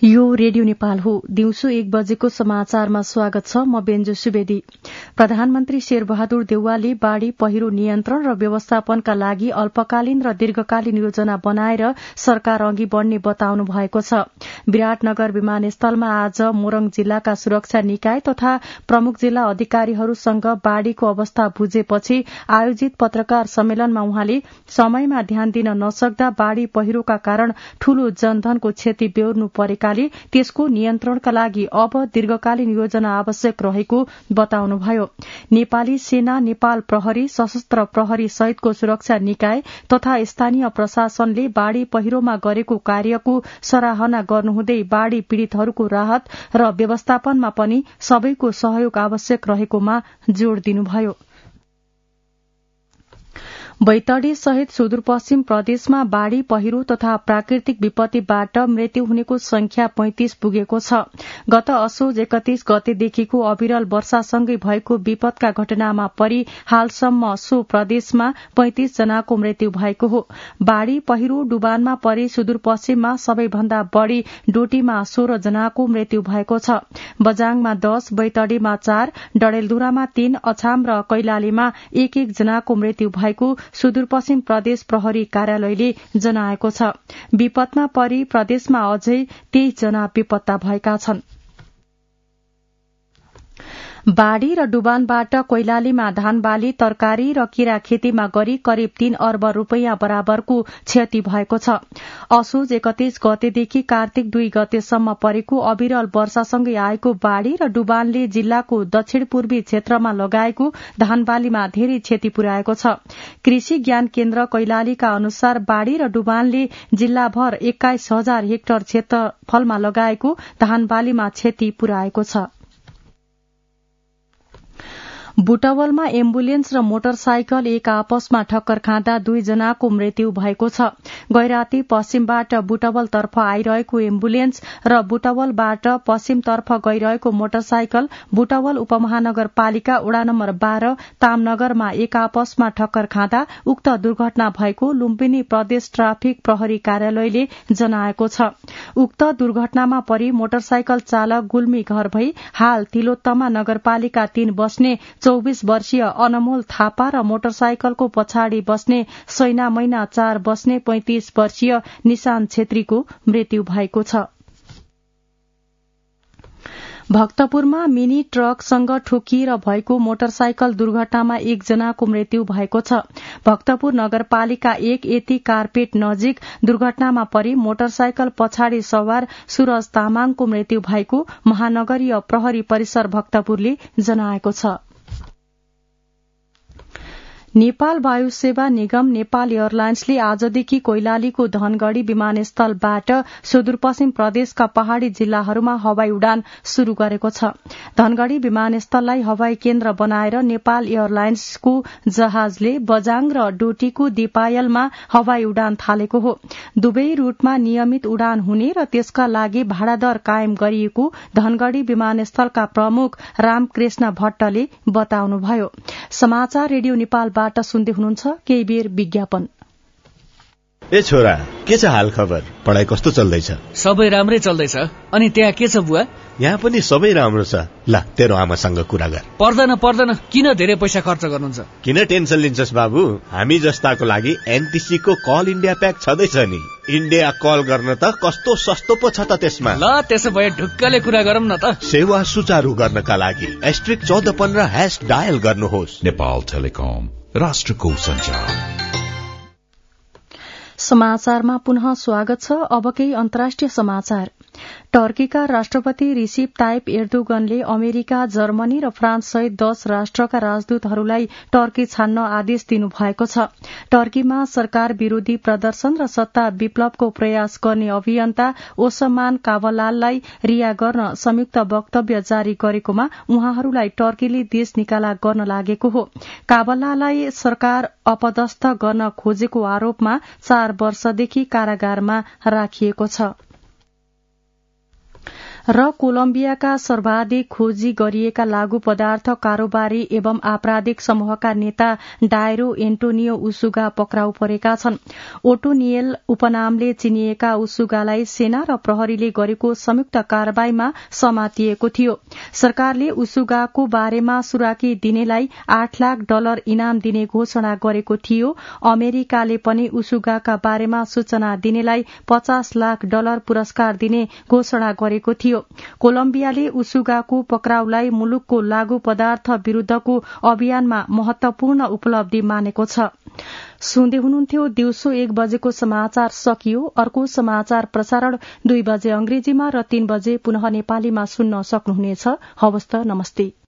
यो रेडियो नेपाल हो। दिउँसो 1 बजेको समाचारमा स्वागत छ। म बेन्जु सुवेदी। प्रधानमन्त्री शेरबहादुर देउवाले बाढ़ी पहिरो नियन्त्रण र व्यवस्थापनका लागि अल्पकालीन र दीर्घकालीन योजना बनाएर सरकार अघि बढ़ने बताउनु भएको छ। विराटनगर विमानस्थलमा आज मोरङ जिल्लाका सुरक्षा निकाय तथा प्रमुख जिल्ला अधिकारीहरूसँग बाढ़ीको अवस्था बुझेपछि आयोजित पत्रकार सम्मेलनमा उहाँले समयमा ध्यान दिन नसक्दा बाढ़ी पहिरोका कारण ठूलो जनधनको क्षति बेहोर्नु परेकाले त्यसको नियन्त्रणका लागि अब दीर्घकालीन योजना आवश्यक रहेको बताउनुभयो। नेपाली सेना, नेपाल प्रहरी, सशस्त्र प्रहरी सहितको सुरक्षा निकाय तथा स्थानीय प्रशासनले बाढ़ी पहिरोमा गरेको कार्यको सराहना गर्नुहुँदै बाढ़ी पीड़ितहरूको राहत र व्यवस्थापनमा पनि सबैको सहयोग आवश्यक रहेकोमा जोड़ दिनुभयो। बैतडी सहित सुदूरपश्चिम प्रदेशमा बाढ़ी पहिरो तथा प्राकृतिक विपत्तिबाट मृत्यु हुनेको संख्या 35 पुगेको छ। गत असोज 31 गतेदेखिको अविरल वर्षासँगै भएको विपदका घटनामा परि हालसम्म सो प्रदेशमा 35 जनाको मृत्यु भएको हो। बाढ़ी पहिरो डुबानमा परि सुदूरपश्चिममा सबैभन्दा बढ़ी डोटीमा 16 जनाको मृत्यु भएको छ। बजाङमा 10, बैतडीमा 4, डडेलधुरामा 3, अछाम र कैलालीमा 1-1 जनाको मृत्यु भएको सुदूरपश्चिम प्रदेश प्रहरी कार्यालयले जनाएको छ। विपदमा परि प्रदेशमा अझै 23 जना बेपत्ता भएका छन्। बाढ़ी र डुबानबाट कैलालीमा धान बाली, तरकारी र किरा खेतीमा गरी करिब 3 अर्ब रूपैयाँ बराबरको क्षति भएको छ। असोज 31 गतेदेखि कार्तिक 2 गतेसम्म परेको अविरल वर्षासँगै आएको बाढ़ी र डुबानले जिल्लाको दक्षिण पूर्वी क्षेत्रमा लगाएको धान बालीमा धेरै क्षति पुर्याएको छ। कृषि ज्ञान केन्द्र कैलालीका अनुसार बाढ़ी र डुबानले जिल्लाभर 21,000 हेक्टर क्षेत्रफलमा लगाएको धान बालीमा क्षति पुर्याएको छ। बुटवलमा एम्बुलेन्स र मोटरसाइकल एक आपसमा ठक्कर खाँदा 2 जनाको मृत्यु भएको छ। गैराती पश्चिमबाट बुटवलतर्फ आइरहेको एम्बुलेन्स र बुटवलबाट पश्चिमतर्फ गइरहेको मोटरसाइकल बुटवल उपमहानगरपालिका वडा नम्बर 12 तामनगरमा एक आपसमा ठक्कर खाँदा उक्त दुर्घटना भएको लुम्बिनी प्रदेश ट्राफिक प्रहरी कार्यालयले जनाएको छ। उक्त दुर्घटनामा परि मोटरसाइकल चालक गुल्मी घर भई हाल तिलोत्तमा नगरपालिका 3 बस्ने 24 वर्षीय अनमोल थापा र मोटरसाइकलको पछाडि बस्ने सैना मैना 4 बस्ने 35 वर्षीय निशान छेत्रीको मृत्यु भएको छ। भक्तपुरमा मिनी ट्रकसँग ठोकिएर भएको मोटरसाइकल दुर्घटनामा 1 जनाको मृत्यु भएको छ। भक्तपुर नगरपालिका 1 एती कार्पेट नजिक दुर्घटनामा परि मोटरसाइकल पछाडि सवार सूरज तामाङको मृत्यु भएको महानगरीय प्रहरी परिसर भक्तपुरले जनाएको छ। नेपाल वायु सेवा निगम नेपाल एयरलाइन्सले आजदेखि कैलालीको धनगढ़ी विमानस्थलबाट सुदूरपश्चिम प्रदेशका पहाड़ी जिल्लाहरूमा हवाई उडान शुरू गरेको छ। धनगढ़ी विमानस्थललाई हवाई केन्द्र बनाएर नेपाल एयरलाइन्सको जहाजले बजाङ र डोटीको दिपायलमा हवाई उडान थालेको हो। दुवै रूटमा नियमित उडान हुने र त्यसका लागि भाडादर कायम गरिएको धनगढ़ी विमानस्थलका प्रमुख रामकृष्ण भट्टले बताउनुभयो। समाचार रेडियो नेपाल सुन्दै हुनुहुन्छ। केही बेर विज्ञापन। ए छोरा, के छ हाल खबर? पढाइ कस्तो चल्दैछ? सबै राम्रै चल्दैछ। अनि त्यहाँ के छ बुवा? यहाँ पनि सबै राम्रो छ। ल तेरो आमासँग कुरा गर। पर्दैन, किन धेरै पैसा खर्च गर्नुहुन्छ? किन टेन्सन लिन्छस् बाबु? हामी जस्ताको लागि एनटीसी को कल इन्डिया प्याक छँदैछ नि। इन्डिया कल गर्न त कस्तो सस्तो पो छ त त्यसमा। ल त्यसो भए ढुक्कले कुरा गरौँ न त। सेवा सुचारू गर्नका लागि *1415# डायल गर्नुहोस्। नेपाल टेलिकम, राष्ट्रको सञ्चार। समाचारमा पुनः स्वागत छ। अब केही अन्तर्राष्ट्रिय समाचार। टर्कीका राष्ट्रपति रिसिप ताइप एर्दोगनले अमेरिका, जर्मनी र फ्रान्स सहित 10 राष्ट्रका राजदूतहरूलाई टर्की छान्न आदेश दिनुभएको छ। टर्कीमा सरकार विरोधी प्रदर्शन र सत्ता विप्लवको प्रयास गर्ने अभियन्ता ओसमान कावलाललाई रिहा गर्न संयुक्त वक्तव्य जारी गरेकोमा उहाँहरूलाई टर्कीले देश निकाला गर्न लागेको हो। कावलालाई सरकार अपदस्थ गर्न खोजेको आरोपमा 4 वर्षदेखि कारागारमा राखिएको छ। र कोलम्बियाका सर्वाधिक खोजी गरिएका लागू पदार्थ कारोबारी एवं आपराधिक समूहका नेता डायरो एन्टोनियो उसुगा पक्राउ परेका छन्। ओटोनियल उपनामले चिनिएका उसुगालाई सेना र प्रहरीले गरेको संयुक्त कारबाहीमा समातिएको थियो। सरकारले उसुगाको बारेमा सुराकी दिनेलाई $8 लाख इनाम दिने घोषणा गरेको थियो। अमेरिकाले पनि उसुगाका बारेमा सूचना दिनेलाई $50 लाख पुरस्कार दिने घोषणा गरेको थियो। कोलम्बियाले उसुगाको पक्राउलाई मुलुकको लागू पदार्थ विरूद्धको अभियानमा महत्वपूर्ण उपलब्धि मानेको छ। सुन्दै हुनुहुन्थ्यो दिउँसो 1 बजेको समाचार सकियो। अर्को समाचार प्रसारण 2 बजे अंग्रेजीमा र 3 बजे पुनः नेपालीमा सुन्न सक्नुहुनेछ। हवस् त, नमस्ते।